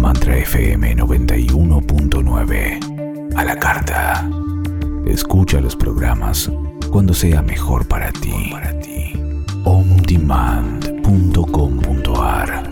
Mantra FM 91.9. A la carta. Escucha los programas cuando sea mejor para ti. ondemand.com.ar.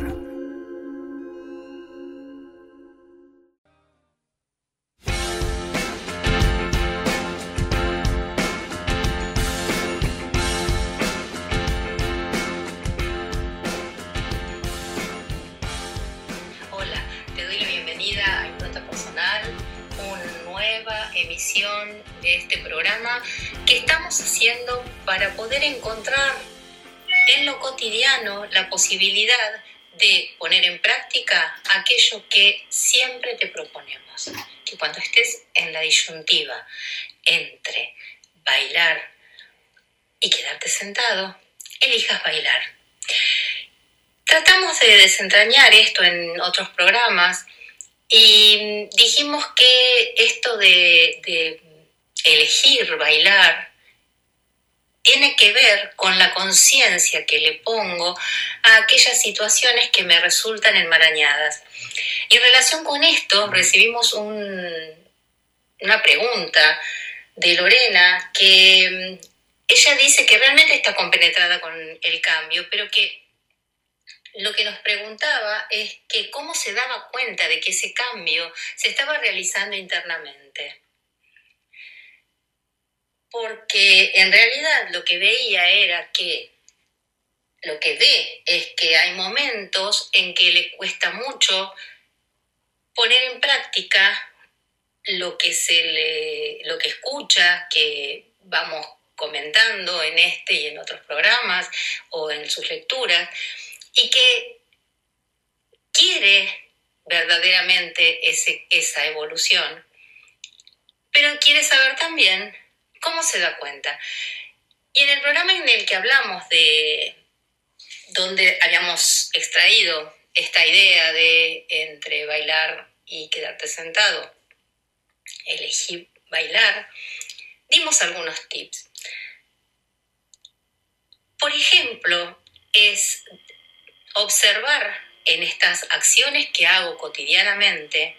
De este programa que estamos haciendo para poder encontrar en lo cotidiano la posibilidad de poner en práctica aquello que siempre te proponemos, que cuando estés en la disyuntiva entre bailar y quedarte sentado, elijas bailar. Tratamos de desentrañar esto en otros programas y dijimos que esto de elegir bailar tiene que ver con la conciencia que le pongo a aquellas situaciones que me resultan enmarañadas. Y en relación con esto recibimos una pregunta de Lorena, que ella dice que realmente está compenetrada con el cambio, pero que lo que nos preguntaba es que cómo se daba cuenta de que ese cambio se estaba realizando internamente. Porque en realidad lo que ve es que hay momentos en que le cuesta mucho poner en práctica lo que escucha, que vamos comentando en este y en otros programas o en sus lecturas, y que quiere verdaderamente esa evolución, pero quiere saber también cómo se da cuenta. Y en el programa en el que hablamos de donde habíamos extraído esta idea de entre bailar y quedarte sentado, elegir bailar, dimos algunos tips. Por ejemplo, es observar en estas acciones que hago cotidianamente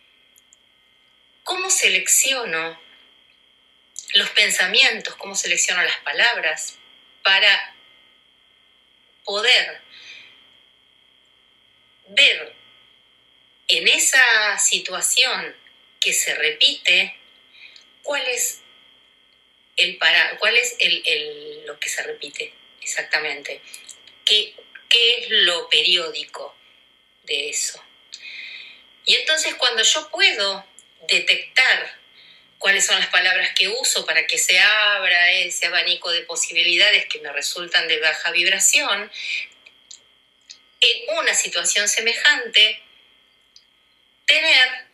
cómo selecciono los pensamientos, cómo selecciono las palabras para poder ver en esa situación que se repite cuál es lo que se repite exactamente, qué es lo periódico de eso. Y entonces cuando yo puedo detectar cuáles son las palabras que uso para que se abra ese abanico de posibilidades que me resultan de baja vibración, en una situación semejante, tener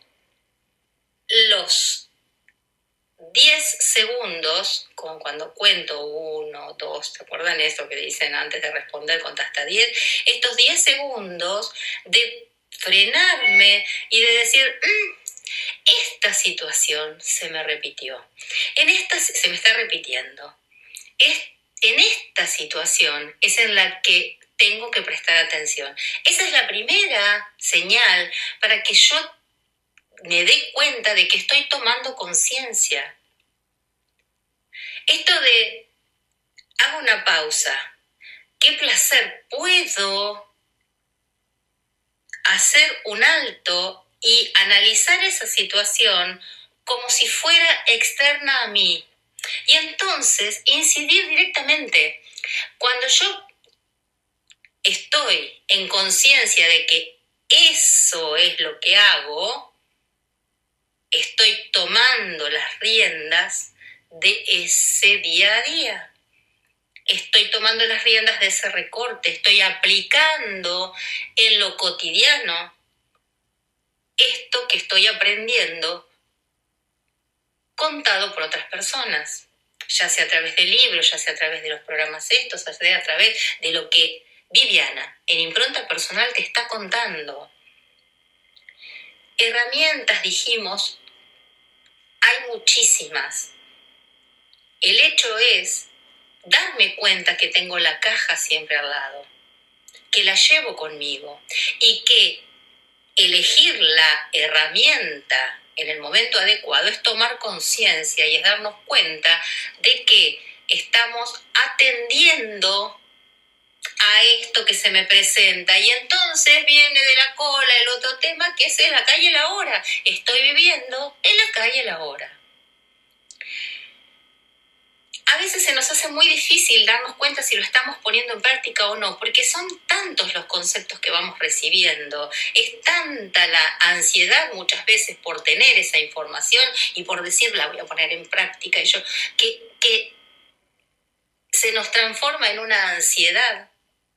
los 10 segundos, como cuando cuento 1, 2, ¿te acuerdan eso que dicen antes de responder, contá hasta 10? Estos 10 segundos de frenarme y de decir, esta situación se me repitió, se me está repitiendo. En esta situación es en la que tengo que prestar atención. Esa es la primera señal para que yo me dé cuenta de que estoy tomando conciencia. Esto de, hago una pausa, qué placer, puedo hacer un alto y analizar esa situación como si fuera externa a mí. Y entonces incidir directamente. Cuando yo estoy en conciencia de que eso es lo que hago, estoy tomando las riendas de ese día a día. Estoy tomando las riendas de ese recorte, estoy aplicando en lo cotidiano esto que estoy aprendiendo contado por otras personas, ya sea a través de libros, ya sea a través de los programas estos, ya sea a través de lo que Viviana, en Impronta Personal, te está contando. Herramientas, dijimos, hay muchísimas. El hecho es darme cuenta que tengo la caja siempre al lado, que la llevo conmigo y que elegir la herramienta en el momento adecuado es tomar conciencia y es darnos cuenta de que estamos atendiendo a esto que se me presenta, y entonces viene de la cola el otro tema, que es el acá y el ahora. Estoy viviendo el acá y el ahora. A veces se nos hace muy difícil darnos cuenta si lo estamos poniendo en práctica o no, porque son tantos los conceptos que vamos recibiendo, es tanta la ansiedad muchas veces por tener esa información y por decir la voy a poner en práctica, que se nos transforma en una ansiedad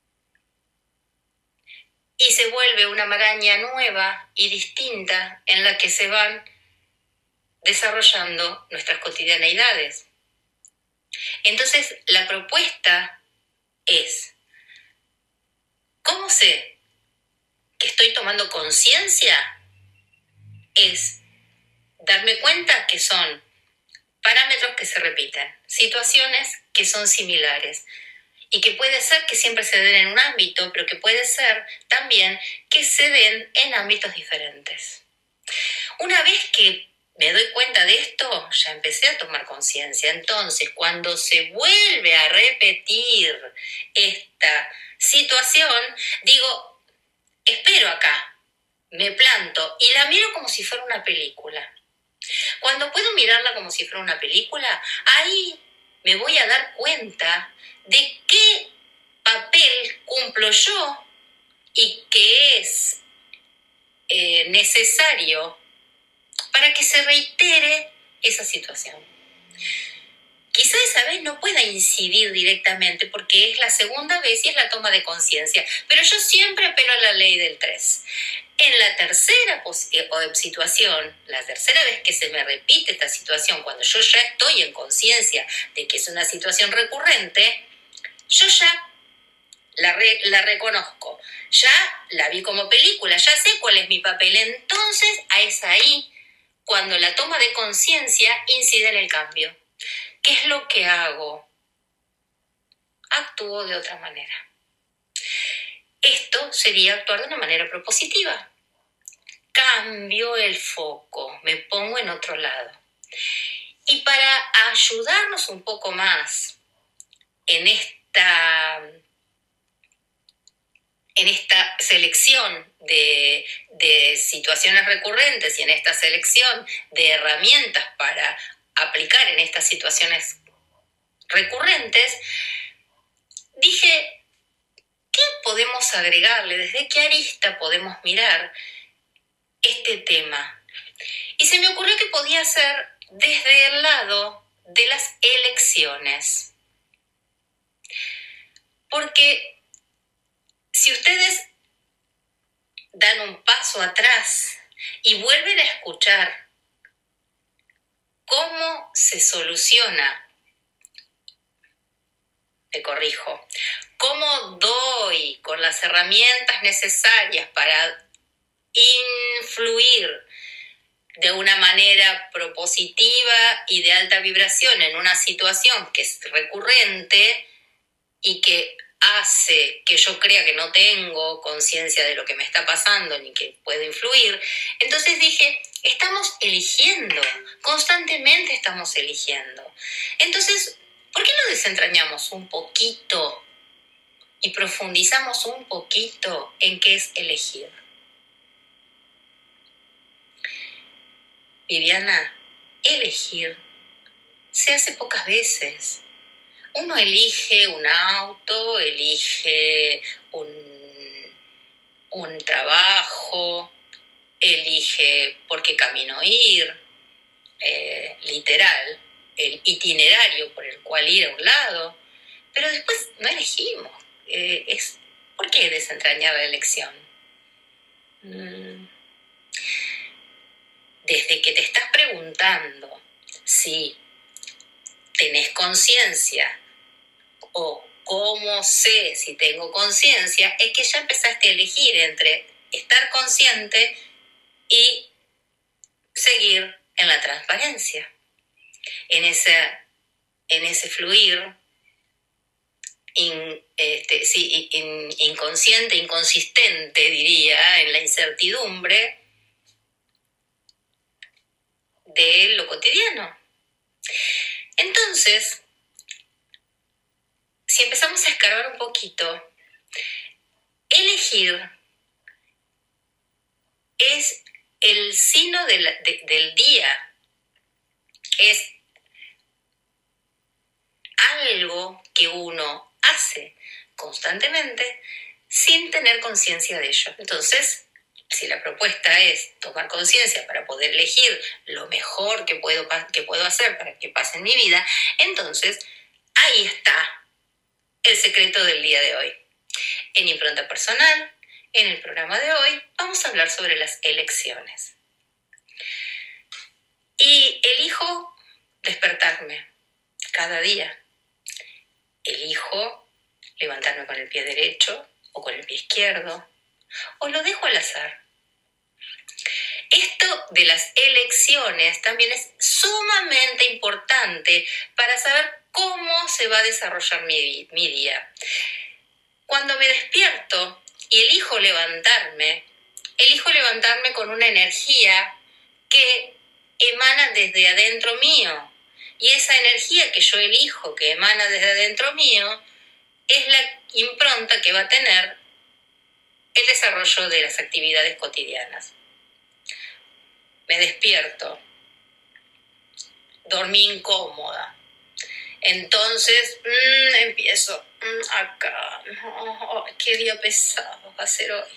y se vuelve una maraña nueva y distinta en la que se van desarrollando nuestras cotidianeidades. Entonces, la propuesta es, ¿cómo sé que estoy tomando conciencia? Es darme cuenta que son parámetros que se repiten, situaciones que son similares y que puede ser que siempre se den en un ámbito, pero que puede ser también que se den en ámbitos diferentes. Una vez que me doy cuenta de esto, ya empecé a tomar conciencia. Entonces, cuando se vuelve a repetir esta situación, digo, espero acá, me planto y la miro como si fuera una película. Cuando puedo mirarla como si fuera una película, ahí me voy a dar cuenta de qué papel cumplo yo y qué es necesario para que se reitere esa situación. Quizá esa vez no pueda incidir directamente porque es la segunda vez y es la toma de conciencia, pero yo siempre apelo a la ley del 3. En la tercera situación, la tercera vez que se me repite esta situación, cuando yo ya estoy en conciencia de que es una situación recurrente, yo ya la reconozco, ya la vi como película, ya sé cuál es mi papel. Entonces, es ahí cuando la toma de conciencia incide en el cambio. ¿Qué es lo que hago? Actúo de otra manera. Esto sería actuar de una manera propositiva. Cambio el foco, me pongo en otro lado. Y para ayudarnos un poco más en esta selección de situaciones recurrentes y en esta selección de herramientas para aplicar en estas situaciones recurrentes, dije, ¿qué podemos agregarle? ¿Desde qué arista podemos mirar este tema? Y se me ocurrió que podía ser desde el lado de las elecciones. Porque si ustedes dan un paso atrás y vuelven a escuchar cómo se soluciona, me corrijo, cómo doy con las herramientas necesarias para influir de una manera propositiva y de alta vibración en una situación que es recurrente y que hace que yo crea que no tengo conciencia de lo que me está pasando ni que puedo influir. Entonces dije, estamos eligiendo, constantemente estamos eligiendo. Entonces, ¿por qué no desentrañamos un poquito y profundizamos un poquito en qué es elegir? Viviana, elegir se hace pocas veces. Uno elige un auto, elige un trabajo, elige por qué camino ir, literal, el itinerario por el cual ir a un lado, pero después no elegimos. ¿Por qué desentrañar la elección? Desde que te estás preguntando si tenés conciencia o cómo sé si tengo conciencia, es que ya empezaste a elegir entre estar consciente y seguir en la transparencia, en ese fluir inconsciente, inconsistente, diría, en la incertidumbre, de lo cotidiano. Entonces, si empezamos a escarbar un poquito, elegir es el signo del día, es algo que uno hace constantemente sin tener conciencia de ello. Entonces, si la propuesta es tomar conciencia para poder elegir lo mejor que puedo hacer para que pase en mi vida, entonces ahí está el secreto del día de hoy. En Impronta Personal, en el programa de hoy, vamos a hablar sobre las elecciones. Y elijo despertarme cada día. Elijo levantarme con el pie derecho o con el pie izquierdo, o lo dejo al azar. Esto de las elecciones también es sumamente importante para saber cómo se va a desarrollar mi día. Cuando me despierto y elijo levantarme con una energía que emana desde adentro mío. Y esa energía que yo elijo, que emana desde adentro mío, es la impronta que va a tener el desarrollo de las actividades cotidianas. Me despierto, dormí incómoda. Entonces, empiezo acá. Oh, qué día pesado va a ser hoy.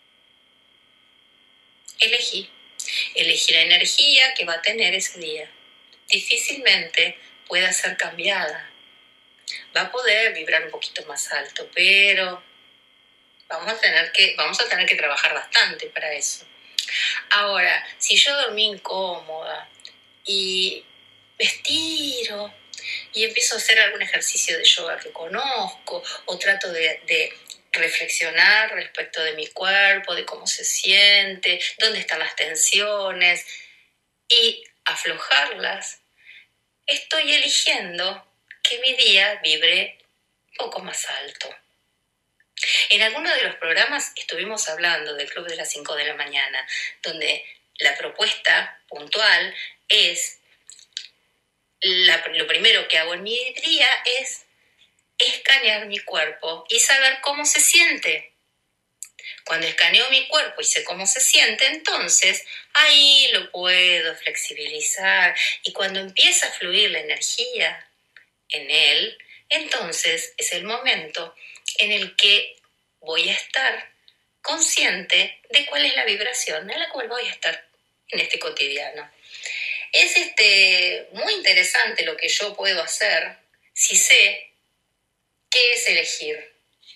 Elegí la energía que va a tener ese día. Difícilmente pueda ser cambiada. Va a poder vibrar un poquito más alto, pero vamos a tener que trabajar bastante para eso. Ahora, si yo dormí incómoda y me estiro y empiezo a hacer algún ejercicio de yoga que conozco, o trato de reflexionar respecto de mi cuerpo, de cómo se siente, dónde están las tensiones, y aflojarlas, estoy eligiendo que mi día vibre un poco más alto. En alguno de los programas estuvimos hablando del Club de las 5 de la mañana, donde la propuesta puntual es, lo primero que hago en mi día es escanear mi cuerpo y saber cómo se siente. Cuando escaneo mi cuerpo y sé cómo se siente, entonces ahí lo puedo flexibilizar. Y cuando empieza a fluir la energía en él, entonces es el momento en el que voy a estar consciente de cuál es la vibración en la cual voy a estar en este cotidiano. Es muy interesante lo que yo puedo hacer si sé qué es elegir.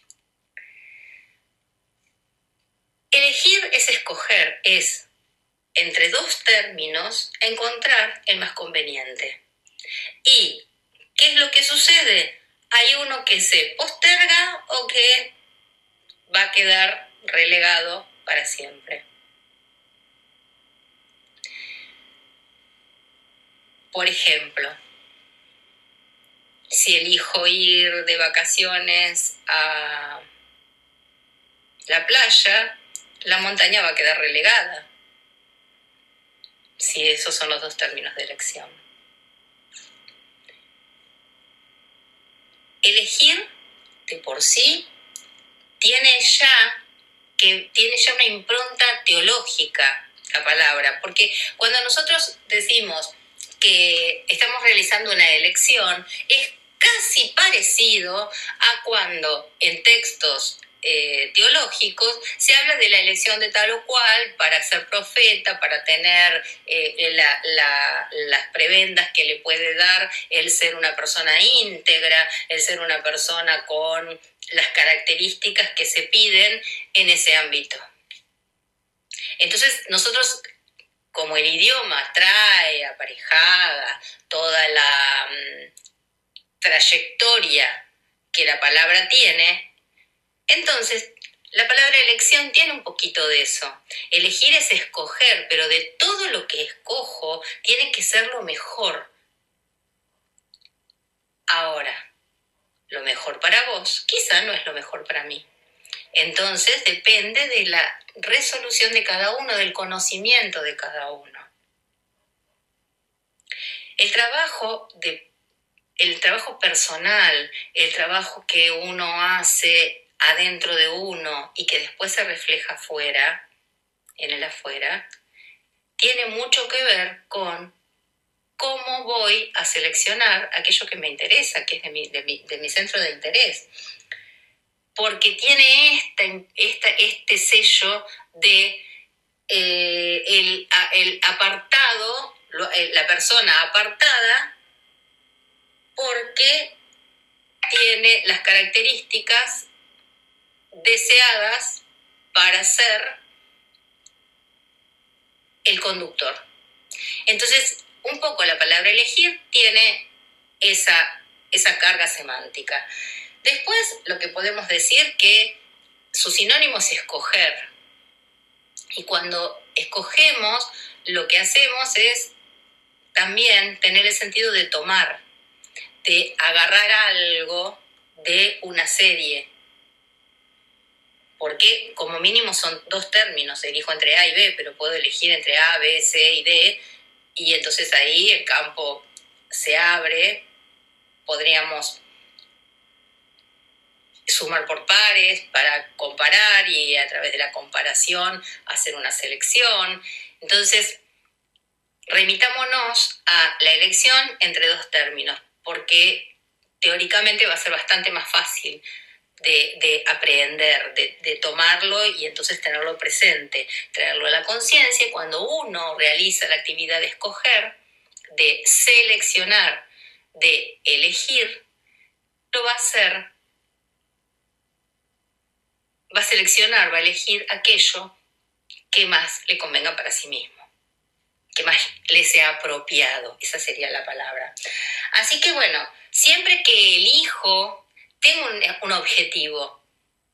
Elegir es escoger, es entre dos términos encontrar el más conveniente. ¿Y qué es lo que sucede? Hay uno que se posterga o que va a quedar relegado para siempre. Por ejemplo, si elijo ir de vacaciones a la playa, la montaña va a quedar relegada. Si esos son los dos términos de elección. Elegir de por sí tiene ya una impronta teológica la palabra, porque cuando nosotros decimos que estamos realizando una elección, es casi parecido a cuando en textos teológicos se habla de la elección de tal o cual para ser profeta, para tener las prebendas que le puede dar el ser una persona íntegra, el ser una persona con las características que se piden en ese ámbito. Entonces nosotros, como el idioma trae aparejada toda la trayectoria que la palabra tiene, entonces la palabra elección tiene un poquito de eso. Elegir es escoger, pero de todo lo que escojo tiene que ser lo mejor. Ahora, lo mejor para vos quizá no es lo mejor para mí. Entonces depende de la resolución de cada uno, del conocimiento de cada uno. El trabajo personal, el trabajo que uno hace adentro de uno y que después se refleja afuera, en el afuera, tiene mucho que ver con cómo voy a seleccionar aquello que me interesa, que es de mi centro de interés. Porque tiene este sello de el apartado, la persona apartada, porque tiene las características deseadas para ser el conductor. Entonces, un poco la palabra elegir tiene esa carga semántica. Después, lo que podemos decir que su sinónimo es escoger. Y cuando escogemos, lo que hacemos es también tener el sentido de tomar, de agarrar algo de una serie. Porque como mínimo son 2 términos, elijo entre A y B, pero puedo elegir entre A, B, C y D, y entonces ahí el campo se abre, podríamos sumar por pares para comparar y a través de la comparación hacer una selección. Entonces, remitámonos a la elección entre 2 términos, porque teóricamente va a ser bastante más fácil de aprender, de tomarlo y entonces tenerlo presente, traerlo a la conciencia. Y cuando uno realiza la actividad de escoger, de seleccionar, de elegir, lo va a hacer, va a seleccionar, va a elegir aquello que más le convenga para sí mismo, que más le sea apropiado, esa sería la palabra. Así que bueno, siempre que elijo, tengo un objetivo.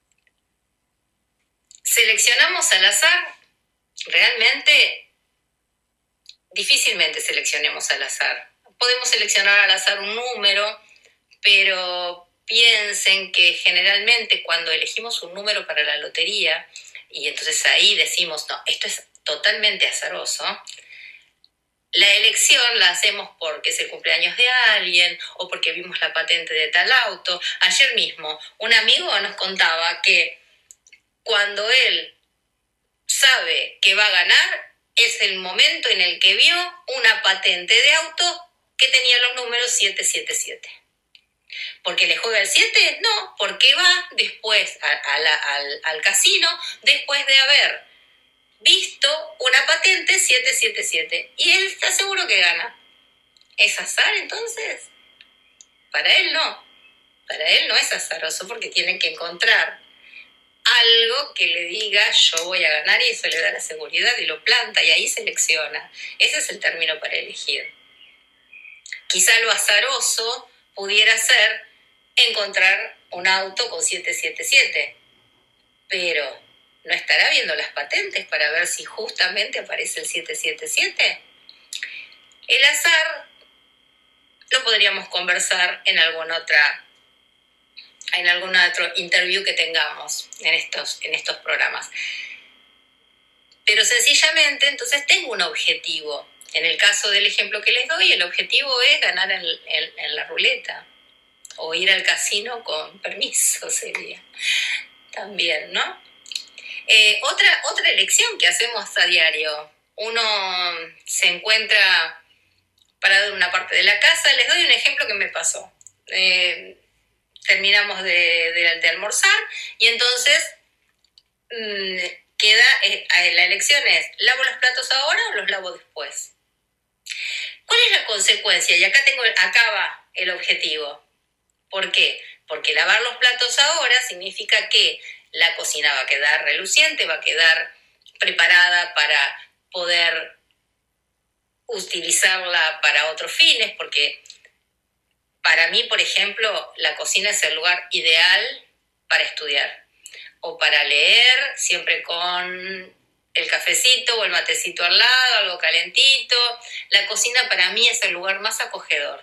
Seleccionamos al azar, realmente difícilmente seleccionemos al azar. Podemos seleccionar al azar un número, pero piensen que generalmente cuando elegimos un número para la lotería, y entonces ahí decimos, no, esto es totalmente azaroso, la elección la hacemos porque es el cumpleaños de alguien o porque vimos la patente de tal auto. Ayer mismo un amigo nos contaba que cuando él sabe que va a ganar es el momento en el que vio una patente de auto que tenía los números 777. ¿Porque le juega el 7? No, porque va después al casino después de haber visto una patente 777 y él está seguro que gana. ¿Es azar entonces? Para él no es azaroso porque tiene que encontrar algo que le diga yo voy a ganar y eso le da la seguridad y lo planta y ahí selecciona. Ese es el término para elegir. Quizá lo azaroso pudiera ser encontrar un auto con 777, pero ¿no estará viendo las patentes para ver si justamente aparece el 777? El azar lo podríamos conversar en algún otro interview que tengamos en estos programas. Pero sencillamente, entonces tengo un objetivo. En el caso del ejemplo que les doy, el objetivo es ganar en la ruleta o ir al casino con permiso sería también, ¿no? Otra elección que hacemos a diario. Uno se encuentra parado en una parte de la casa. Les doy un ejemplo que me pasó. Terminamos de almorzar y entonces la elección es, ¿lavo los platos ahora o los lavo después? ¿Cuál es la consecuencia? Y acá va el objetivo. ¿Por qué? Porque lavar los platos ahora significa que la cocina va a quedar reluciente, va a quedar preparada para poder utilizarla para otros fines, porque para mí, por ejemplo, la cocina es el lugar ideal para estudiar o para leer, siempre con el cafecito o el matecito al lado, algo calentito. La cocina para mí es el lugar más acogedor.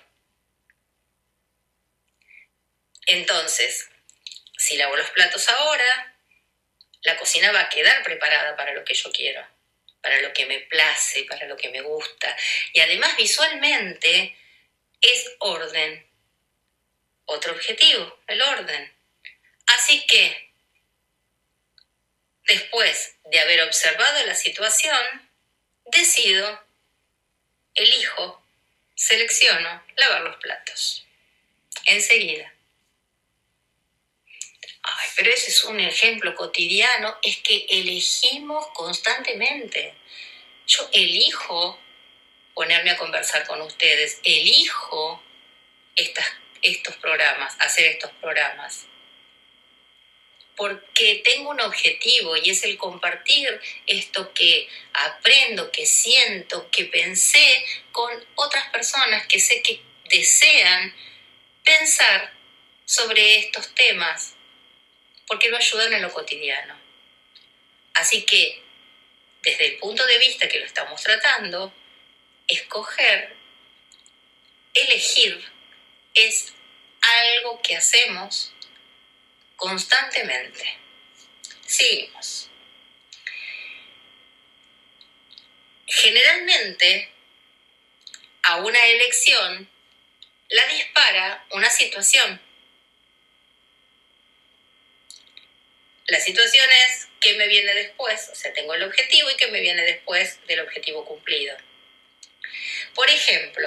Entonces, si lavo los platos ahora, la cocina va a quedar preparada para lo que yo quiero. para lo que me place, para lo que me gusta. Y además visualmente es orden. Otro objetivo, el orden. Así que, después de haber observado la situación, decido, elijo, selecciono lavar los platos. Enseguida. Ay, pero ese es un ejemplo cotidiano, es que elegimos constantemente. Yo elijo ponerme a conversar con ustedes, elijo estos programas, hacer estos programas. Porque tengo un objetivo y es el compartir esto que aprendo, que siento, que pensé con otras personas que sé que desean pensar sobre estos temas, porque lo ayudan en lo cotidiano. Así que, desde el punto de vista que lo estamos tratando, escoger, elegir, es algo que hacemos constantemente. Seguimos. Generalmente, a una elección la dispara una situación. La situación es qué me viene después, o sea, tengo el objetivo y qué me viene después del objetivo cumplido. Por ejemplo,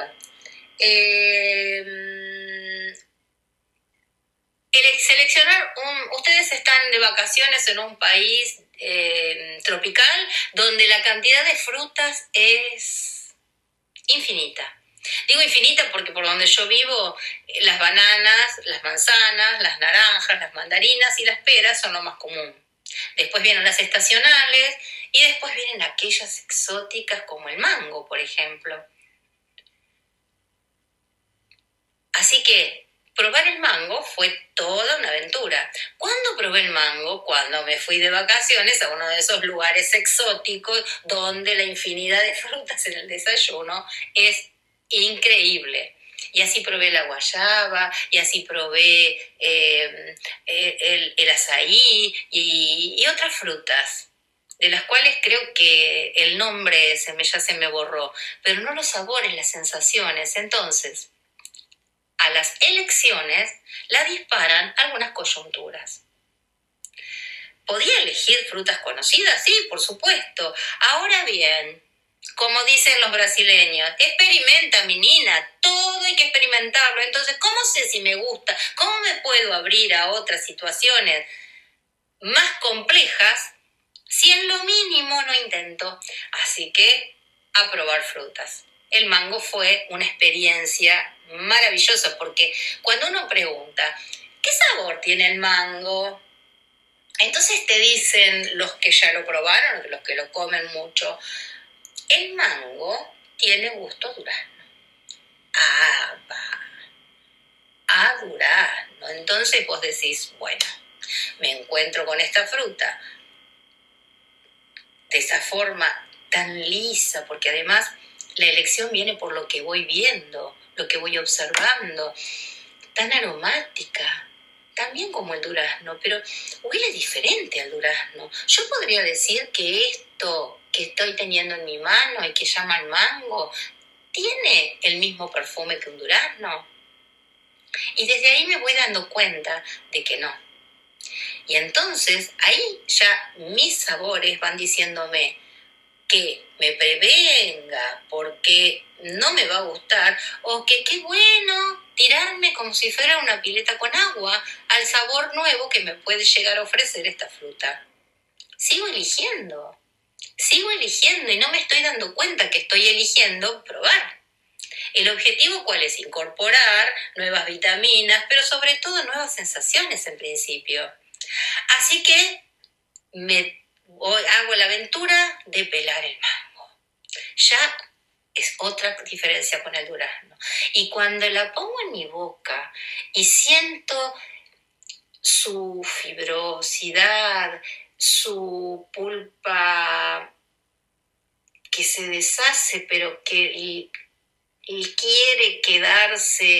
seleccionar ustedes están de vacaciones en un país tropical donde la cantidad de frutas es infinita. Digo infinita porque por donde yo vivo, las bananas, las manzanas, las naranjas, las mandarinas y las peras son lo más común. Después vienen las estacionales y después vienen aquellas exóticas como el mango, por ejemplo. Así que probar el mango fue toda una aventura. ¿Cuándo probé el mango? Cuando me fui de vacaciones a uno de esos lugares exóticos donde la infinidad de frutas en el desayuno es increíble. Y así probé la guayaba, y así probé el azaí y otras frutas, de las cuales creo que el nombre ya se me borró, pero no los sabores, las sensaciones. Entonces, a las elecciones la disparan algunas coyunturas. ¿Podía elegir frutas conocidas? Sí, por supuesto. Ahora bien, como dicen los brasileños, experimenta, menina, todo hay que experimentarlo. Entonces, ¿cómo sé si me gusta? ¿Cómo me puedo abrir a otras situaciones más complejas si en lo mínimo no intento? Así que, a probar frutas. El mango fue una experiencia maravillosa porque cuando uno pregunta, ¿qué sabor tiene el mango? Entonces te dicen los que ya lo probaron, los que lo comen mucho, el mango tiene gusto a durazno. A durazno. Entonces vos decís, bueno, me encuentro con esta fruta de esa forma tan lisa, porque además la elección viene por lo que voy viendo, lo que voy observando, tan aromática, también como el durazno, pero huele diferente al durazno. Yo podría decir que esto que estoy teniendo en mi mano y que llaman mango, ¿tiene el mismo perfume que un durazno? Y desde ahí me voy dando cuenta de que no. Y entonces ahí ya mis sabores van diciéndome que me prevenga porque no me va a gustar, o que qué bueno tirarme como si fuera una pileta con agua al sabor nuevo que me puede llegar a ofrecer esta fruta. Sigo eligiendo y no me estoy dando cuenta que estoy eligiendo probar. ¿El objetivo cuál es? Incorporar nuevas vitaminas, pero sobre todo nuevas sensaciones en principio. Así que hago la aventura de pelar el mango. Ya es otra diferencia con el durazno. Y cuando la pongo en mi boca y siento su fibrosidad, su pulpa que se deshace, pero que quiere quedarse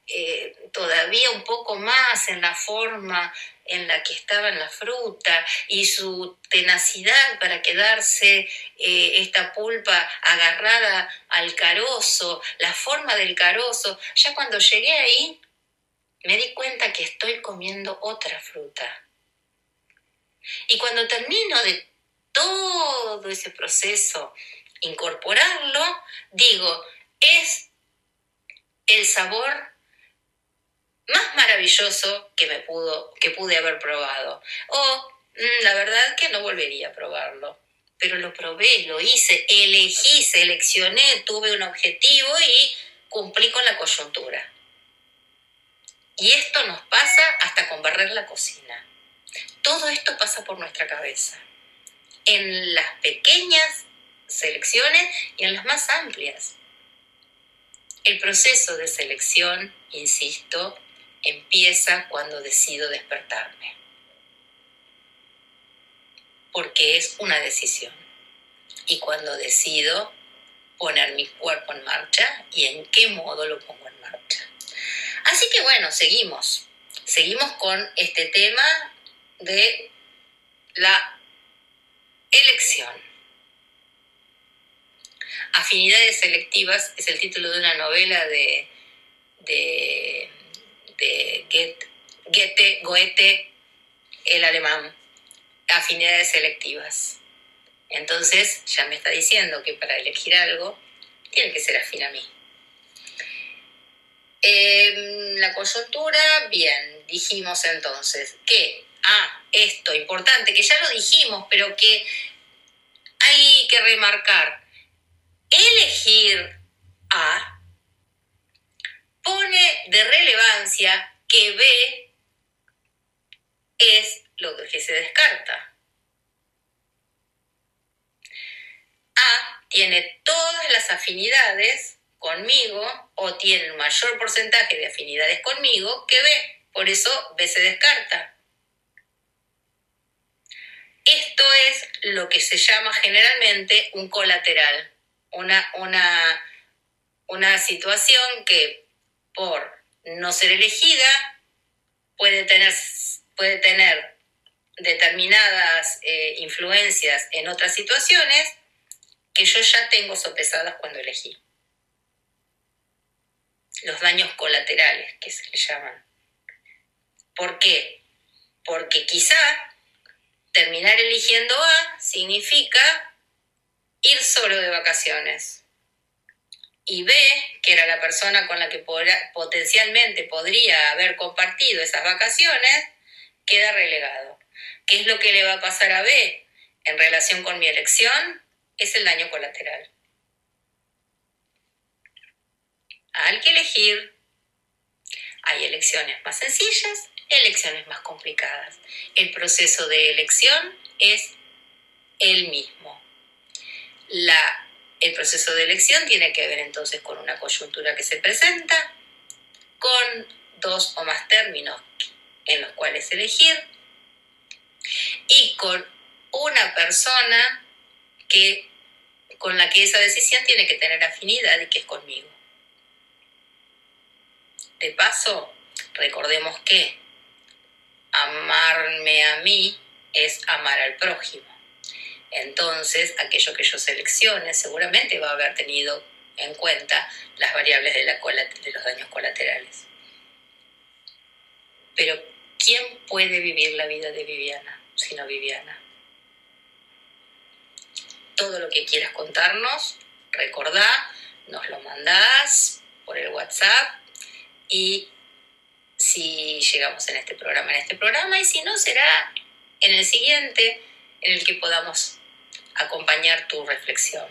todavía un poco más en la forma en la que estaba en la fruta y su tenacidad para quedarse esta pulpa agarrada al carozo, la forma del carozo. Ya cuando llegué ahí me di cuenta que estoy comiendo otra fruta. Y cuando termino de todo ese proceso, incorporarlo, digo, es el sabor más maravilloso que pude haber probado. La verdad que no volvería a probarlo. Pero lo probé, lo hice, elegí, seleccioné, tuve un objetivo y cumplí con la coyuntura. Y esto nos pasa hasta con barrer la cocina. Todo esto pasa por nuestra cabeza. En las pequeñas selecciones y en las más amplias. El proceso de selección, insisto, empieza cuando decido despertarme. Porque es una decisión. Y cuando decido poner mi cuerpo en marcha y en qué modo lo pongo en marcha. Así que bueno, seguimos. Seguimos con este tema de la elección. Afinidades selectivas es el título de una novela de Goethe, el alemán. Afinidades selectivas. Entonces ya me está diciendo que para elegir algo tiene que ser afín a mí. La coyuntura, bien, dijimos entonces que esto importante, que ya lo dijimos, pero que hay que remarcar. Elegir A pone de relevancia que B es lo que se descarta. A tiene todas las afinidades conmigo o tiene un mayor porcentaje de afinidades conmigo que B. Por eso B se descarta. Esto es lo que se llama generalmente un colateral. Una situación que por no ser elegida puede tener determinadas influencias en otras situaciones que yo ya tengo sopesadas cuando elegí. Los daños colaterales, que se le llaman. ¿Por qué? Porque quizá terminar eligiendo A significa ir solo de vacaciones. Y B, que era la persona con la que potencialmente podría haber compartido esas vacaciones, queda relegado. ¿Qué es lo que le va a pasar a B en relación con mi elección? Es el daño colateral. Al que elegir, hay elecciones más sencillas, elecciones más complicadas. El proceso de elección es el mismo. El proceso de elección tiene que ver entonces con una coyuntura que se presenta, con dos o más términos en los cuales elegir y con una persona con la que esa decisión tiene que tener afinidad y que es conmigo. De paso, recordemos que amarme a mí es amar al prójimo. Entonces, aquello que yo seleccione seguramente va a haber tenido en cuenta las variables de los daños colaterales. Pero, ¿quién puede vivir la vida de Viviana sino Viviana? Todo lo que quieras contarnos, recordá, nos lo mandás por el WhatsApp y si llegamos en este programa y si no será en el siguiente en el que podamos acompañar tu reflexión.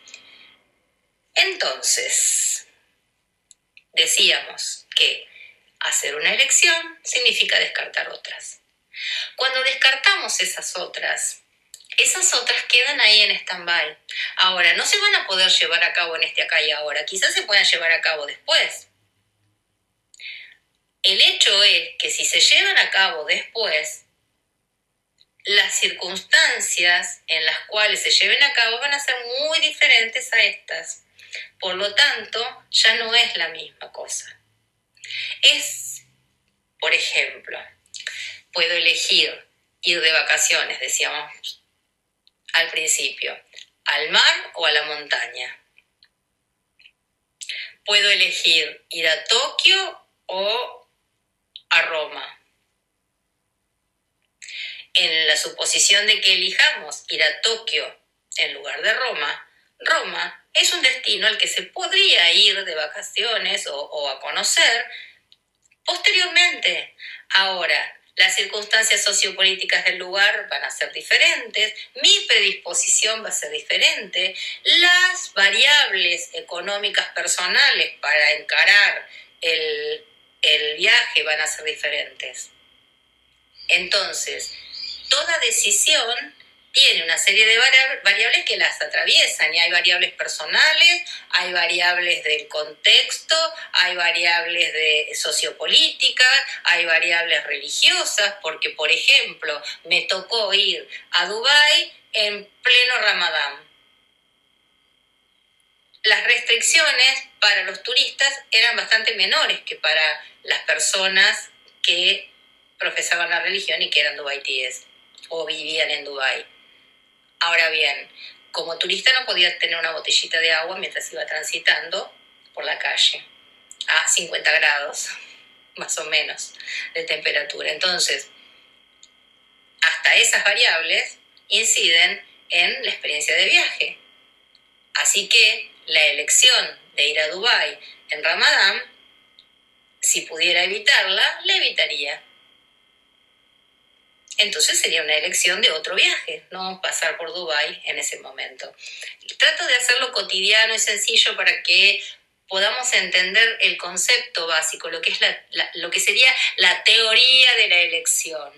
Entonces, decíamos que hacer una elección significa descartar otras. Cuando descartamos esas otras quedan ahí en stand-by. Ahora, no se van a poder llevar a cabo en este acá y ahora, quizás se puedan llevar a cabo después. El hecho es que si se llevan a cabo después, las circunstancias en las cuales se lleven a cabo van a ser muy diferentes a estas. Por lo tanto, ya no es la misma cosa. Es, por ejemplo, puedo elegir ir de vacaciones, decíamos al principio, al mar o a la montaña. Puedo elegir ir a Tokio o a Roma. En la suposición de que elijamos ir a Tokio en lugar de Roma, Roma es un destino al que se podría ir de vacaciones o a conocer posteriormente. Ahora, las circunstancias sociopolíticas del lugar van a ser diferentes, mi predisposición va a ser diferente, las variables económicas personales para encarar el viaje van a ser diferentes. Entonces, toda decisión tiene una serie de variables que las atraviesan, y hay variables personales, hay variables del contexto, hay variables de sociopolíticas, hay variables religiosas, porque, por ejemplo, me tocó ir a Dubái en pleno Ramadán. Las restricciones para los turistas eran bastante menores que para las personas que profesaban la religión y que eran dubaitíes o vivían en Dubái. Ahora bien, como turista no podía tener una botellita de agua mientras iba transitando por la calle a 50 grados, más o menos, de temperatura. Entonces, hasta esas variables inciden en la experiencia de viaje. Así que la elección de ir a Dubái en Ramadán, si pudiera evitarla, la evitaría. Entonces sería una elección de otro viaje, no pasar por Dubái en ese momento. Trato de hacerlo cotidiano y sencillo para que podamos entender el concepto básico, lo que es lo que sería la teoría de la elección.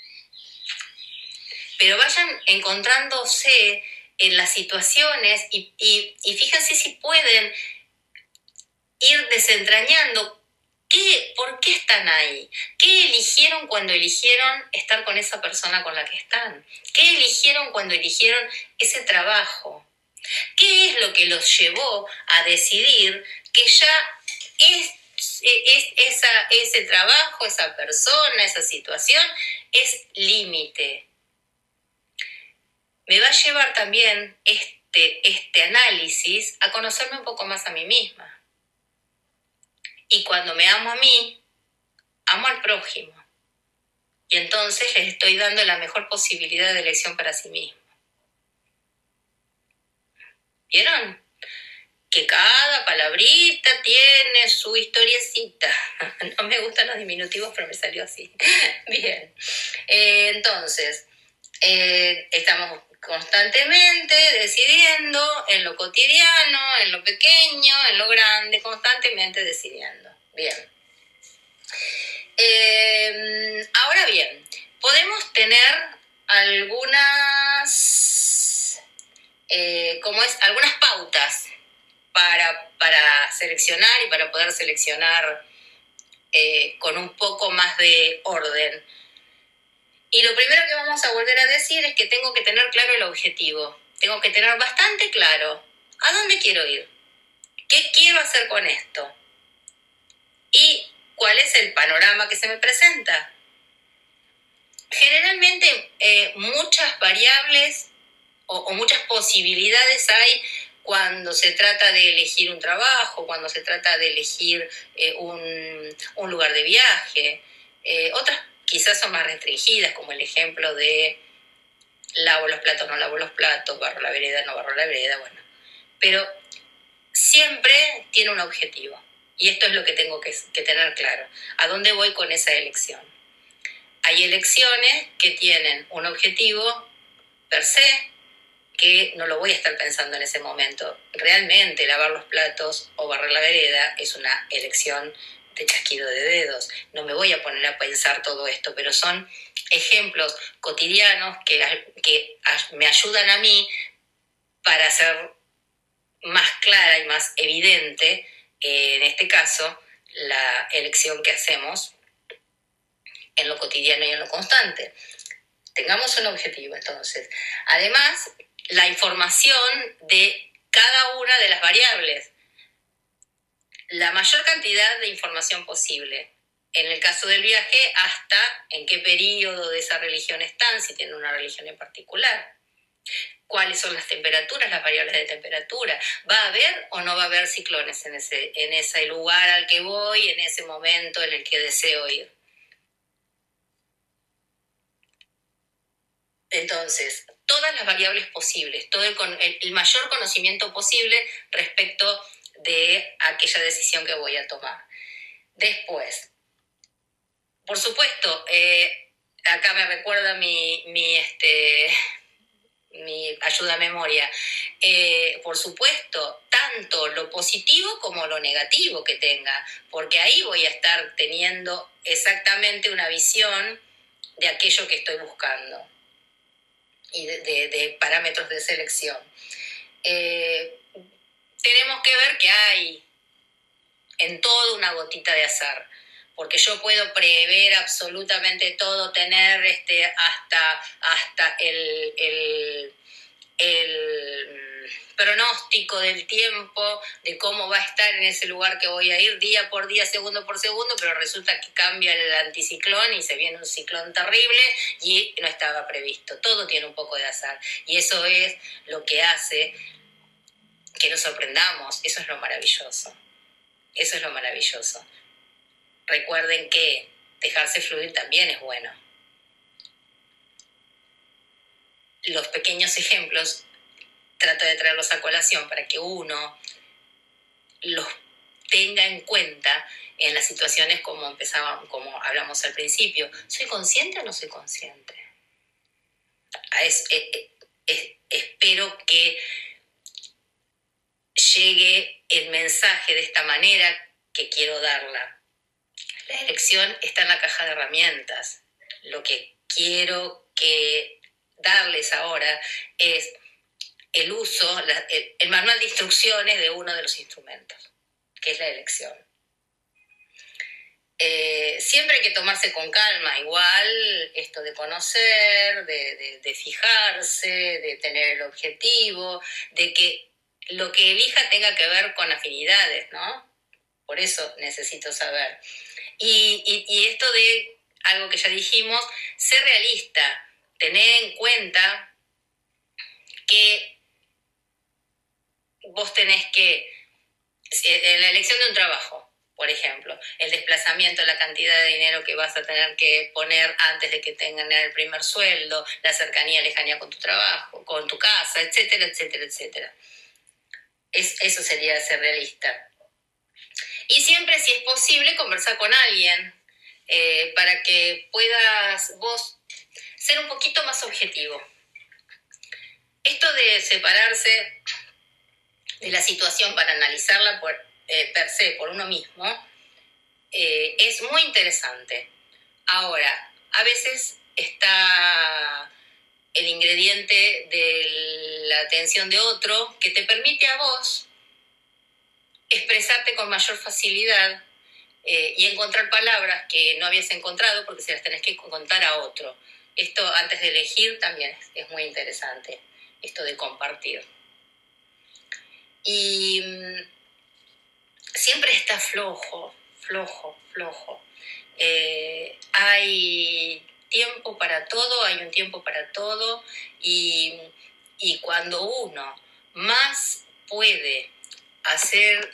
Pero vayan encontrándose en las situaciones y fíjense si pueden ir desentrañando ¿por qué están ahí? ¿Qué eligieron cuando eligieron estar con esa persona con la que están? ¿Qué eligieron cuando eligieron ese trabajo? ¿Qué es lo que los llevó a decidir que ya ese trabajo, esa persona, esa situación es límite? Me va a llevar también este análisis a conocerme un poco más a mí misma. Y cuando me amo a mí, amo al prójimo. Y entonces les estoy dando la mejor posibilidad de elección para sí mismo. ¿Vieron? Que cada palabrita tiene su historiecita. No me gustan los diminutivos, pero me salió así. Bien. Entonces, estamos constantemente decidiendo en lo cotidiano, en lo pequeño, en lo grande, constantemente decidiendo. Bien. Ahora bien, podemos tener algunas pautas para seleccionar y para poder seleccionar con un poco más de orden. Y lo primero que vamos a volver a decir es que tengo que tener claro el objetivo. Tengo que tener bastante claro a dónde quiero ir, qué quiero hacer con esto y cuál es el panorama que se me presenta. Generalmente muchas variables o muchas posibilidades hay cuando se trata de elegir un trabajo, cuando se trata de elegir un lugar de viaje. Otras quizás son más restringidas, como el ejemplo de lavo los platos, no lavo los platos, barro la vereda, no barro la vereda, bueno. Pero siempre tiene un objetivo. Y esto es lo que tengo que tener claro. ¿A dónde voy con esa elección? Hay elecciones que tienen un objetivo per se, que no lo voy a estar pensando en ese momento. Realmente lavar los platos o barrer la vereda es una elección de chasquido de dedos. No me voy a poner a pensar todo esto, pero son ejemplos cotidianos que me ayudan a mí para hacer más clara y más evidente, en este caso, la elección que hacemos en lo cotidiano y en lo constante. Tengamos un objetivo, entonces. Además, la información de cada una de las variables. la mayor cantidad de información posible. En el caso del viaje, hasta en qué periodo de esa religión están, si tienen una religión en particular. ¿Cuáles son las temperaturas, las variables de temperatura? ¿Va a haber o no va a haber ciclones en ese lugar al que voy, en ese momento en el que deseo ir? Entonces, todas las variables posibles, todo el mayor conocimiento posible respecto de aquella decisión que voy a tomar. Después, por supuesto, acá me recuerda mi ayuda a memoria. Por supuesto, tanto lo positivo como lo negativo que tenga, porque ahí voy a estar teniendo exactamente una visión de aquello que estoy buscando y de parámetros de selección. Tenemos que ver que hay en todo una gotita de azar, porque yo puedo prever absolutamente todo, tener hasta el pronóstico del tiempo, de cómo va a estar en ese lugar que voy a ir día por día, segundo por segundo, pero resulta que cambia el anticiclón y se viene un ciclón terrible y no estaba previsto. Todo tiene un poco de azar y eso es lo que hace que nos sorprendamos. Eso es lo maravilloso. Eso es lo maravilloso. Recuerden que dejarse fluir también es bueno. Los pequeños ejemplos trato de traerlos a colación para que uno los tenga en cuenta en las situaciones como hablamos al principio. ¿Soy consciente o no soy consciente? Espero que llegue el mensaje de esta manera que quiero darla. La elección está en la caja de herramientas. Lo que quiero darles ahora es el uso, el manual de instrucciones de uno de los instrumentos, que es la elección. Siempre hay que tomarse con calma, igual esto de conocer, de fijarse, de tener el objetivo, de que lo que elija tenga que ver con afinidades, ¿no? Por eso necesito saber. Y esto de algo que ya dijimos, ser realista, tener en cuenta que vos tenés que, en la elección de un trabajo, por ejemplo, el desplazamiento, la cantidad de dinero que vas a tener que poner antes de que tengan el primer sueldo, la cercanía, lejanía con tu trabajo, con tu casa, etcétera, etcétera, etcétera. Eso sería ser realista. Y siempre, si es posible, conversar con alguien para que puedas vos ser un poquito más objetivo. Esto de separarse de la situación para analizarla per se, por uno mismo, es muy interesante. Ahora, a veces está el ingrediente de la atención de otro que te permite a vos expresarte con mayor facilidad y encontrar palabras que no habías encontrado porque se las tenés que contar a otro. Esto antes de elegir también es muy interesante, esto de compartir. Y siempre está flojo. Hay tiempo para todo, hay un tiempo para todo y cuando uno más puede hacer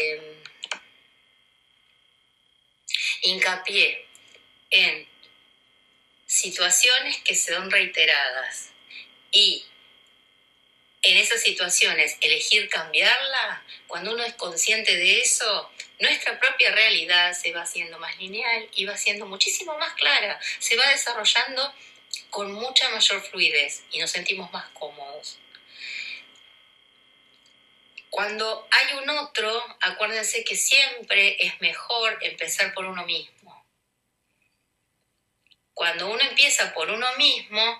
hincapié en situaciones que son reiteradas y en esas situaciones elegir cambiarla, cuando uno es consciente de eso, nuestra propia realidad se va haciendo más lineal y va siendo muchísimo más clara, se va desarrollando con mucha mayor fluidez y nos sentimos más cómodos. Cuando hay un otro, acuérdense que siempre es mejor empezar por uno mismo. Cuando uno empieza por uno mismo,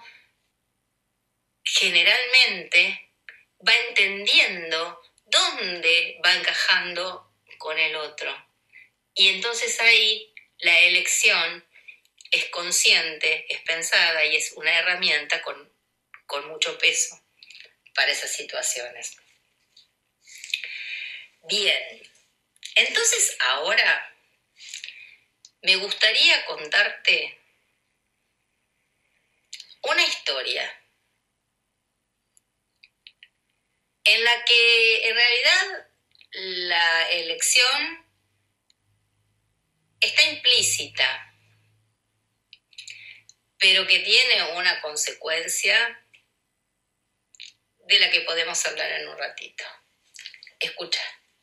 generalmente va entendiendo dónde va encajando con el otro. Y entonces ahí la elección es consciente, es pensada y es una herramienta con mucho peso para esas situaciones. Bien, Entonces ahora me gustaría contarte una historia en la que en realidad la elección está implícita, pero que tiene una consecuencia de la que podemos hablar en un ratito. Escucha.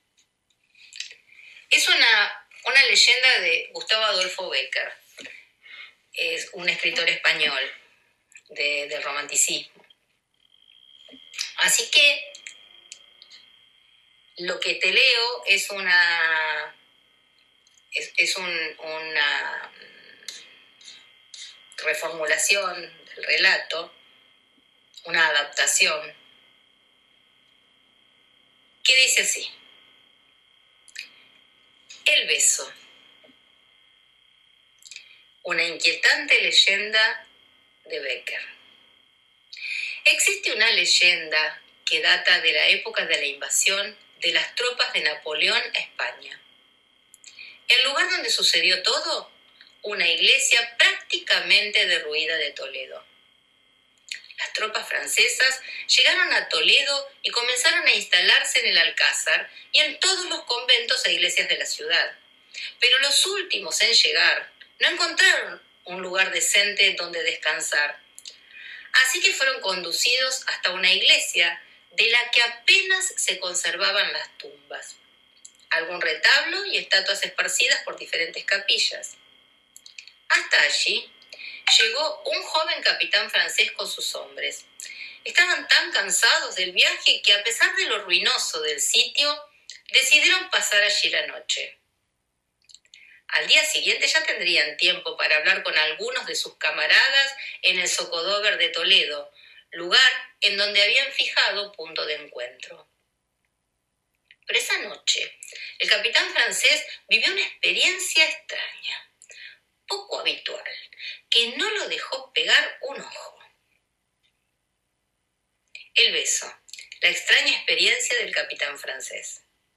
Es una leyenda de Gustavo Adolfo Bécquer. Es un escritor español del romanticismo. Así que lo que te leo es una reformulación del relato, una adaptación, que dice así: El beso. Una inquietante leyenda de Bécquer. Existe una leyenda que data de la época de la invasión de las tropas de Napoleón a España. El lugar donde sucedió todo, una iglesia prácticamente derruida de Toledo. Las tropas francesas llegaron a Toledo y comenzaron a instalarse en el Alcázar y en todos los conventos e iglesias de la ciudad. Pero los últimos en llegar no encontraron un lugar decente donde descansar. Así que fueron conducidos hasta una iglesia de la que apenas se conservaban las tumbas, algún retablo y estatuas esparcidas por diferentes capillas. Hasta allí llegó un joven capitán francés con sus hombres. Estaban tan cansados del viaje que, a pesar de lo ruinoso del sitio, decidieron pasar allí la noche. Al día siguiente ya tendrían tiempo para hablar con algunos de sus camaradas en el Zocodover de Toledo, lugar en donde habían fijado punto de encuentro. Pero esa noche, el capitán francés vivió una experiencia extraña, poco habitual, que no lo dejó pegar un ojo. El beso, la extraña experiencia del capitán francés.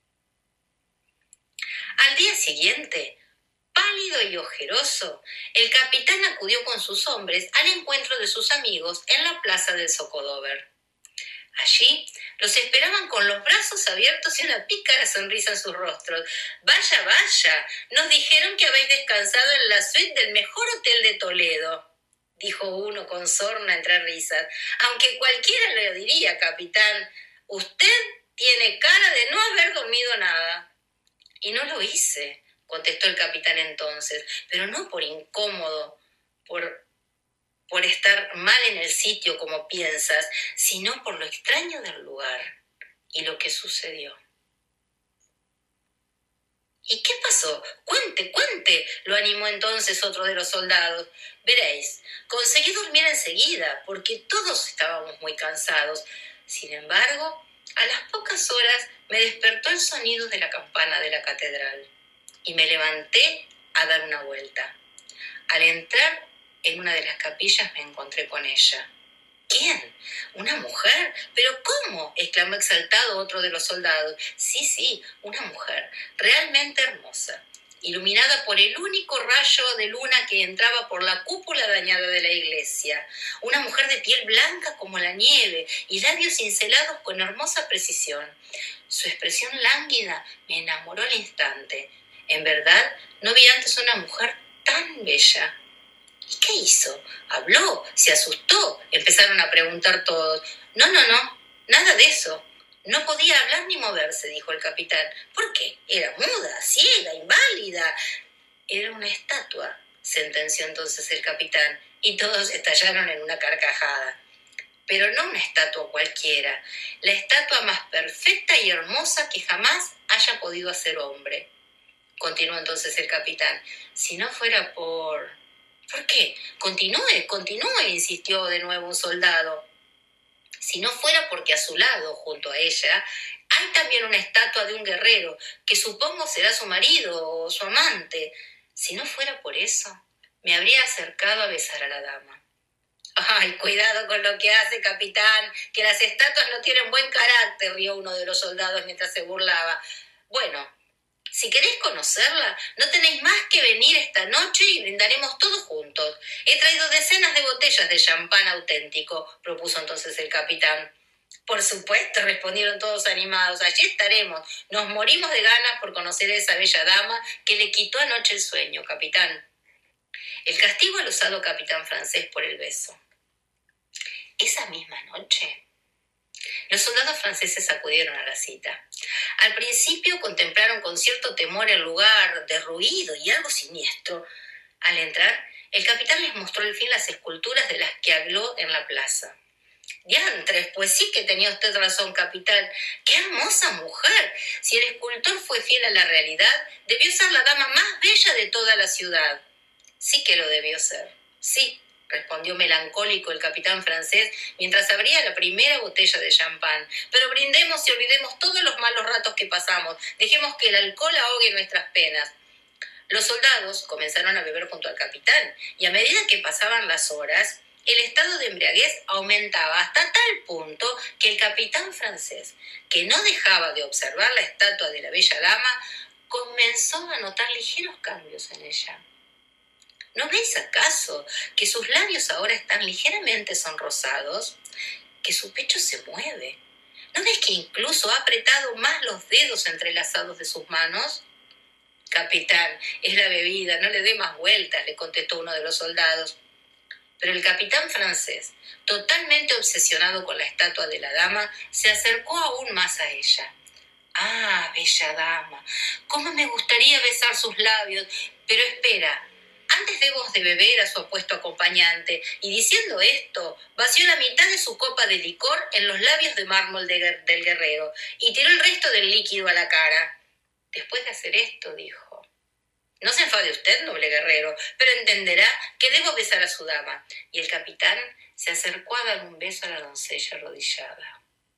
Al día siguiente, pálido y ojeroso, el capitán acudió con sus hombres al encuentro de sus amigos en la plaza del Zocodover. Allí los esperaban con los brazos abiertos y una pícara sonrisa en sus rostros. «Vaya, vaya, nos dijeron que habéis descansado en la suite del mejor hotel de Toledo», dijo uno con sorna entre risas. «Aunque cualquiera lo diría, capitán, usted tiene cara de no haber dormido nada». «Y no lo hice», contestó el capitán entonces, «pero no por incómodo, por estar mal en el sitio como piensas, sino por lo extraño del lugar y lo que sucedió». «¿Y qué pasó? Cuente, cuente», lo animó entonces otro de los soldados. «Veréis, conseguí dormir enseguida, porque todos estábamos muy cansados. Sin embargo, a las pocas horas me despertó el sonido de la campana de la catedral y me levanté a dar una vuelta. Al entrar en una de las capillas me encontré con ella». «¿Quién? ¿Una mujer? ¿Pero cómo?», exclamó exaltado otro de los soldados. Sí, una mujer, realmente hermosa, iluminada por el único rayo de luna que entraba por la cúpula dañada de la iglesia. Una mujer de piel blanca como la nieve y labios cincelados con hermosa precisión. Su expresión lánguida me enamoró al instante. En verdad, no vi antes una mujer tan bella. «¿Y qué hizo? ¿Habló? ¿Se asustó?», empezaron a preguntar todos. No, nada de eso. «No podía hablar ni moverse», dijo el capitán. «¿Por qué? Era muda, ciega, inválida». «Era una estatua», sentenció entonces el capitán, y todos estallaron en una carcajada. «Pero no una estatua cualquiera, la estatua más perfecta y hermosa que jamás haya podido hacer hombre», continuó entonces el capitán. «Si no fuera por...» «¿Por qué? Continúe», insistió de nuevo un soldado. «Si no fuera porque a su lado, junto a ella, hay también una estatua de un guerrero, que supongo será su marido o su amante. Si no fuera por eso, me habría acercado a besar a la dama». «Ay, cuidado con lo que hace, capitán, que las estatuas no tienen buen carácter», rió uno de los soldados mientras se burlaba. «Bueno, Si queréis conocerla, no tenéis más que venir esta noche y brindaremos todos juntos. He traído decenas de botellas de champán auténtico, propuso entonces el capitán. Por supuesto, respondieron todos animados. Allí estaremos. Nos morimos de ganas por conocer a esa bella dama que le quitó anoche el sueño, capitán. El castigo al osado capitán francés por el beso. Esa misma noche, los soldados franceses acudieron a la cita. Al principio contemplaron con cierto temor el lugar derruido y algo siniestro. Al entrar, el capitán les mostró al fin las esculturas de las que habló en la plaza. Diantres, pues sí que tenía usted razón, capitán. ¡Qué hermosa mujer! Si el escultor fue fiel a la realidad, debió ser la dama más bella de toda la ciudad. Sí que lo debió ser, sí, respondió melancólico el capitán francés mientras abría la primera botella de champán. Pero brindemos y olvidemos todos los malos ratos que pasamos. Dejemos que el alcohol ahogue nuestras penas. Los soldados comenzaron a beber junto al capitán y a medida que pasaban las horas, el estado de embriaguez aumentaba hasta tal punto que el capitán francés, que no dejaba de observar la estatua de la bella dama, comenzó a notar ligeros cambios en ella. ¿No veis acaso que sus labios ahora están ligeramente sonrosados? ¿Que su pecho se mueve? ¿No ves que incluso ha apretado más los dedos entrelazados de sus manos? Capitán, es la bebida, no le dé más vueltas, le contestó uno de los soldados. Pero el capitán francés, totalmente obsesionado con la estatua de la dama, se acercó aún más a ella. Ah, bella dama, cómo me gustaría besar sus labios, pero espera. Antes debos de beber a su apuesto acompañante, y diciendo esto, vació la mitad de su copa de licor en los labios de mármol del guerrero, y tiró el resto del líquido a la cara. Después de hacer esto, dijo, no se enfade usted, noble guerrero, pero entenderá que debo besar a su dama. Y el capitán se acercó a dar un beso a la doncella arrodillada.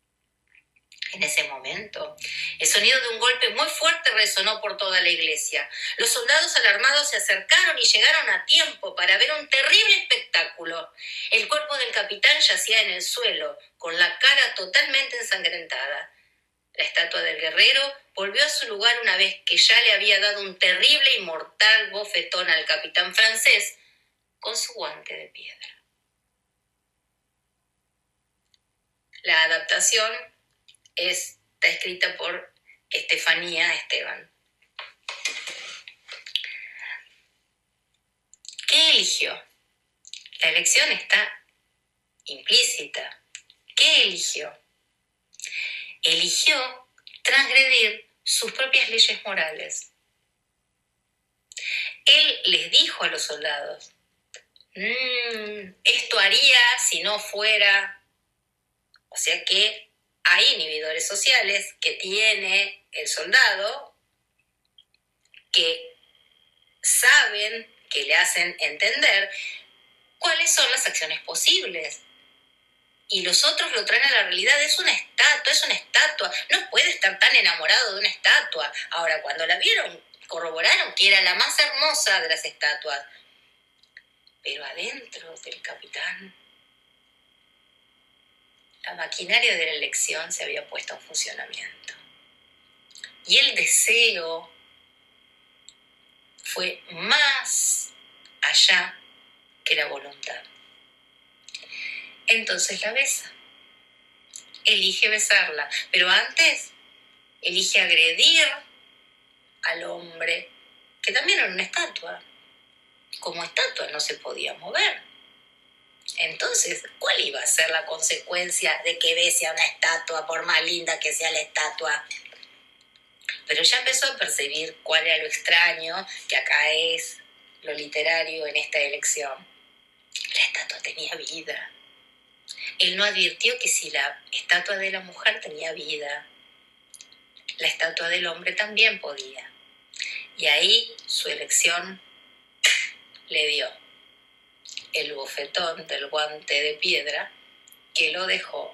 En ese momento, el sonido de un golpe muy fuerte resonó por toda la iglesia. Los soldados alarmados se acercaron y llegaron a tiempo para ver un terrible espectáculo. El cuerpo del capitán yacía en el suelo, con la cara totalmente ensangrentada. La estatua del guerrero volvió a su lugar una vez que ya le había dado un terrible y mortal bofetón al capitán francés con su guante de piedra. La adaptación está escrita por Estefanía Esteban. ¿Qué eligió? La elección está implícita. ¿Qué eligió? Eligió transgredir sus propias leyes morales. Él les dijo a los soldados, esto haría si no fuera, o sea que hay inhibidores sociales que tiene el soldado que saben, que le hacen entender cuáles son las acciones posibles. Y los otros lo traen a la realidad, es una estatua, no puede estar tan enamorado de una estatua. Ahora, cuando la vieron, corroboraron que era la más hermosa de las estatuas. Pero adentro del capitán, la maquinaria de la elección se había puesto en funcionamiento. Y el deseo fue más allá que la voluntad. Entonces la besa. Elige besarla, pero antes elige agredir al hombre, que también era una estatua. Como estatua no se podía mover. Entonces, ¿cuál iba a ser la consecuencia de que bese a una estatua, por más linda que sea la estatua? Pero ya empezó a percibir cuál era lo extraño, que acá es lo literario en esta elección. La estatua tenía vida. Él no advirtió que si la estatua de la mujer tenía vida, la estatua del hombre también podía. Y ahí su elección le dio el bofetón del guante de piedra que lo dejó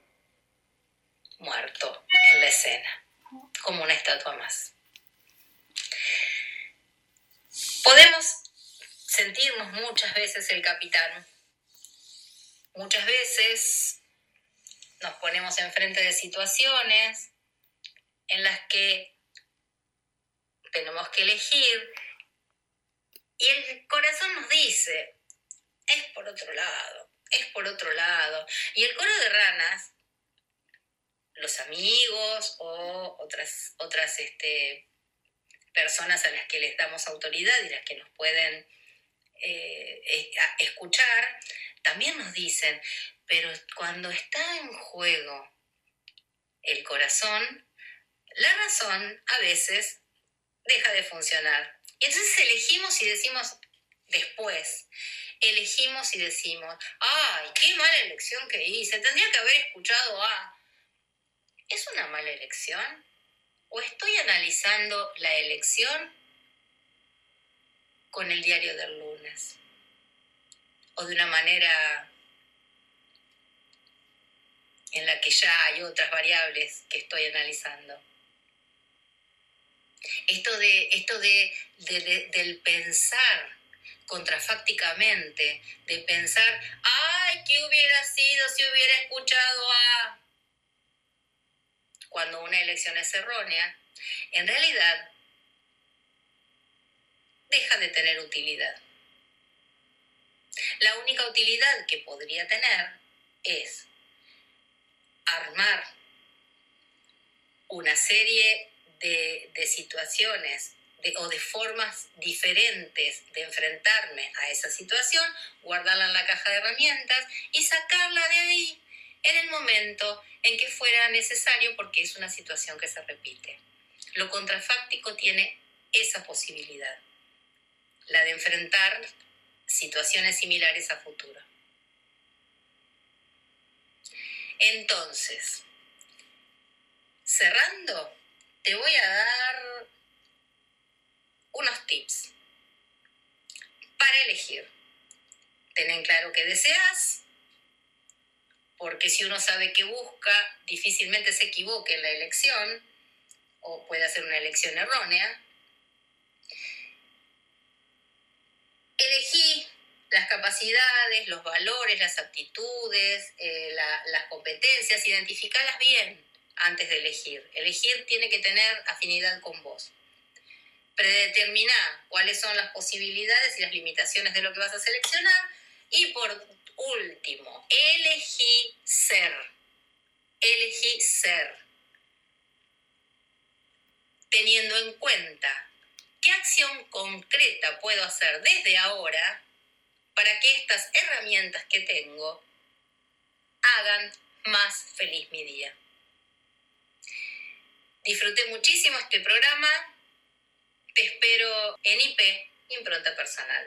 muerto en la escena, como una estatua más. Podemos sentirnos muchas veces el capitán. Muchas veces nos ponemos enfrente de situaciones en las que tenemos que elegir. Y el corazón nos dice, es por otro lado, es por otro lado. Y el coro de ranas, los amigos o otras personas a las que les damos autoridad y las que nos pueden escuchar, también nos dicen, pero cuando está en juego el corazón, la razón a veces deja de funcionar. Y entonces elegimos y decimos después, elegimos y decimos, ¡ay, qué mala elección que hice! Tendría que haber escuchado a... ¿Es una mala elección? ¿O estoy analizando la elección con el diario del lunes? ¿O de una manera en la que ya hay otras variables que estoy analizando? Esto del pensar contrafácticamente, de pensar, ¡ay, qué hubiera sido si hubiera escuchado a... cuando una elección es errónea, en realidad deja de tener utilidad. La única utilidad que podría tener es armar una serie de situaciones o de formas diferentes de enfrentarme a esa situación, guardarla en la caja de herramientas y sacarla de ahí en el momento en que fuera necesario, porque es una situación que se repite. Lo contrafáctico tiene esa posibilidad, la de enfrentar situaciones similares a futuro. Entonces, cerrando, te voy a dar unos tips para elegir. Ten en claro qué deseas, porque si uno sabe qué busca, difícilmente se equivoque en la elección, o puede hacer una elección errónea. Elegí las capacidades, los valores, las aptitudes, las competencias, identificarlas bien antes de elegir. Elegir tiene que tener afinidad con vos. Predeterminar cuáles son las posibilidades y las limitaciones de lo que vas a seleccionar. Y por último, elegí ser. Elegí ser. Teniendo en cuenta qué acción concreta puedo hacer desde ahora para que estas herramientas que tengo hagan más feliz mi día. Disfruté muchísimo este programa. Te espero en IP, Impronta Personal.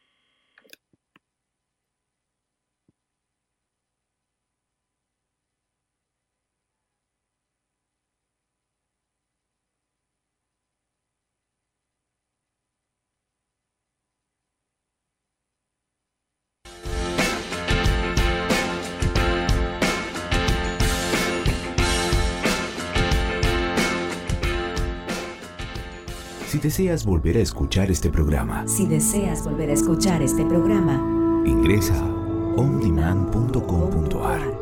Si deseas volver a escuchar este programa, ingresa a ondemand.com.ar.